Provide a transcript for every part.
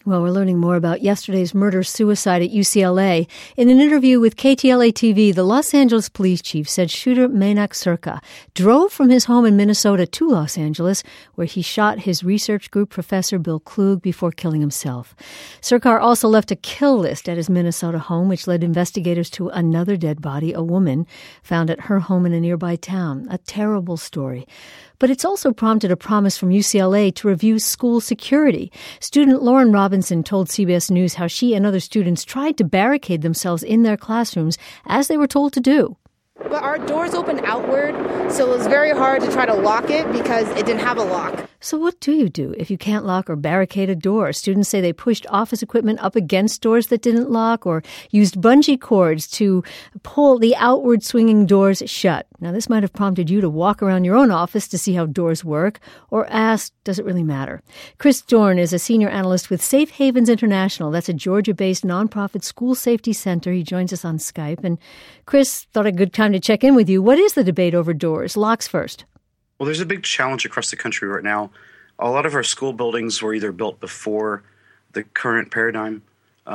Well, we're learning more about yesterday's murder-suicide at UCLA. In an interview with KTLA-TV, the Los Angeles police chief said shooter Mainak Surka drove from his home in Minnesota to Los Angeles, where he shot his research group professor Bill Klug before killing himself. Surka also left a kill list at his Minnesota home, which led investigators to another dead body, a woman, found at her home in a nearby town. A terrible story. But it's also prompted a promise from UCLA to review school security. Student Lauren Robinson told CBS News how she and other students tried to barricade themselves in their classrooms as they were told to do. But our doors open outward, so it was very hard to try to lock it because it didn't have a lock. So what do you do if you can't lock or barricade a door? Students say they pushed office equipment up against doors that didn't lock or used bungee cords to pull the outward swinging doors shut. Now, this might have prompted you to walk around your own office to see how doors work or ask, does it really matter? Chris Dorn is a senior analyst with Safe Havens International. That's a Georgia-based nonprofit school safety center. He joins us on Skype. And Chris, thought a good time to check in with you. What is the debate over doors? Locks first. Well, there's a big challenge across the country right now. A lot of our school buildings were either built before the current paradigm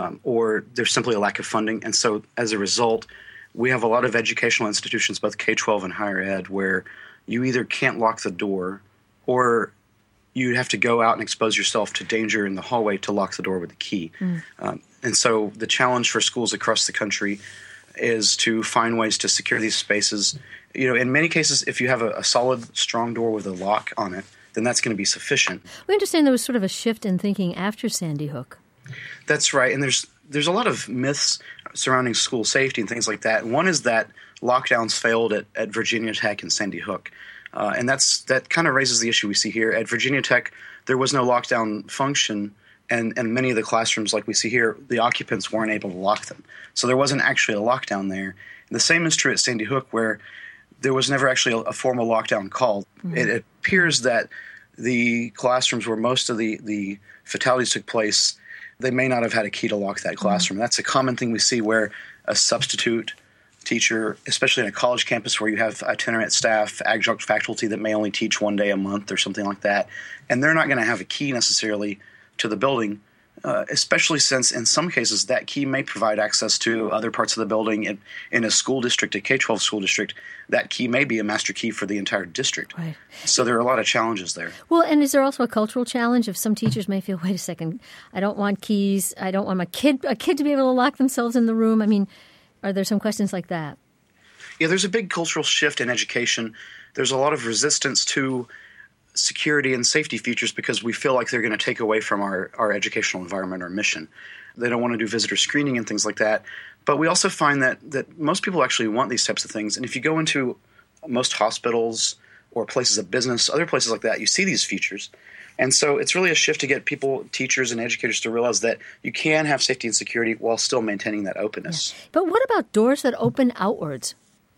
or there's simply a lack of funding. And so as a result, we have a lot of educational institutions, both K-12 and higher ed, where you either can't lock the door or you have to go out and expose yourself to danger in the hallway to lock the door with a key. And so the challenge for schools across the country is to find ways to secure these spaces. You know, in many cases, if you have a solid, strong door with a lock on it, then that's going to be sufficient. We understand there was sort of a shift in thinking after Sandy Hook. That's right. And there's a lot of myths surrounding school safety and things like that. One is that lockdowns failed at Virginia Tech and Sandy Hook. And that kind of raises the issue we see here. At Virginia Tech, there was no lockdown function, and many of the classrooms, like we see here, the occupants weren't able to lock them. So there wasn't actually a lockdown there. And the same is true at Sandy Hook, where there was never actually a formal lockdown called. Mm-hmm. It appears that the classrooms where most of the fatalities took place, they may not have had a key to lock that classroom. Mm-hmm. That's a common thing we see where a substitute teacher, especially in a college campus where you have itinerant staff, adjunct faculty that may only teach one day a month or something like that, and they're not going to have a key necessarily to the building, especially since in some cases that key may provide access to other parts of the building. In a school district, a K-12 school district, that key may be a master key for the entire district. Right. So there are a lot of challenges there. Well, and is there also a cultural challenge? If some teachers may feel, wait a second, I don't want keys, I don't want a kid to be able to lock themselves in the room. I mean, are there some questions like that? Yeah, there's a big cultural shift in education. There's a lot of resistance to security and safety features because we feel like they're going to take away from our educational environment or mission. They don't want to do visitor screening and things like that. But we also find that most people actually want these types of things. And if you go into most hospitals or places of business, other places like that, you see these features. And so it's really a shift to get people, teachers and educators, to realize that you can have safety and security while still maintaining that openness. Yeah. But what about doors that open outwards?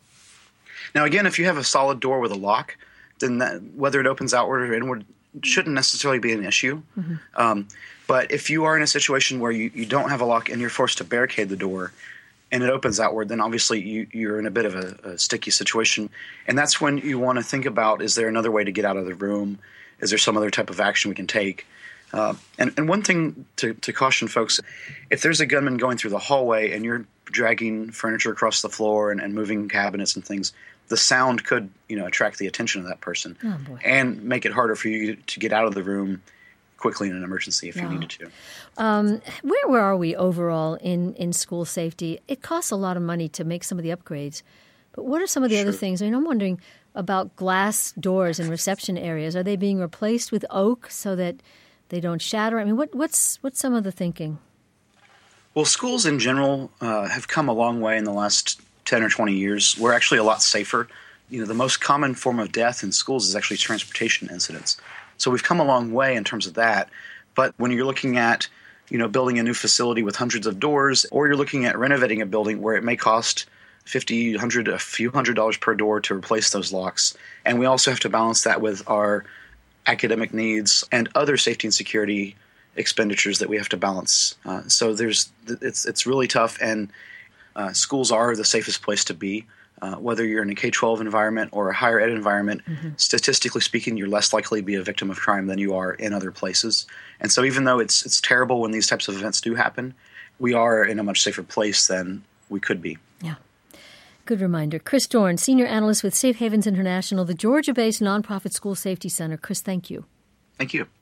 Now, again, if you have a solid door with a lock, then whether it opens outward or inward shouldn't necessarily be an issue. Mm-hmm. But if you are in a situation where you don't have a lock and you're forced to barricade the door and it opens outward, then obviously you're in a bit of a sticky situation. And that's when you want to think about, is there another way to get out of the room? Is there some other type of action we can take? And one thing to caution folks, if there's a gunman going through the hallway and you're dragging furniture across the floor and moving cabinets and things, the sound could, attract the attention of that person and make it harder for you to get out of the room quickly in an emergency if you needed to. Where are we overall in school safety? It costs a lot of money to make some of the upgrades, but what are some of the other things? I mean, I'm wondering about glass doors in reception areas. Are they being replaced with oak so that they don't shatter? I mean, what's some of the thinking? Well, schools in general have come a long way in the last 10 or 20 years. We're actually a lot safer. The most common form of death in schools is actually transportation incidents. So we've come a long way in terms of that. But when you're looking at, building a new facility with hundreds of doors, or you're looking at renovating a building where it may cost $50, $100, a few $100s per door to replace those locks. And we also have to balance that with our academic needs and other safety and security expenditures that we have to balance. So it's really tough, and schools are the safest place to be. whether you're in a K-12 environment or a higher ed environment, statistically speaking, you're less likely to be a victim of crime than you are in other places. And so even though it's terrible when these types of events do happen, we are in a much safer place than we could be. Yeah. Good reminder. Chris Dorn, Senior Analyst with Safe Havens International, the Georgia-based nonprofit school safety center. Chris, thank you. Thank you.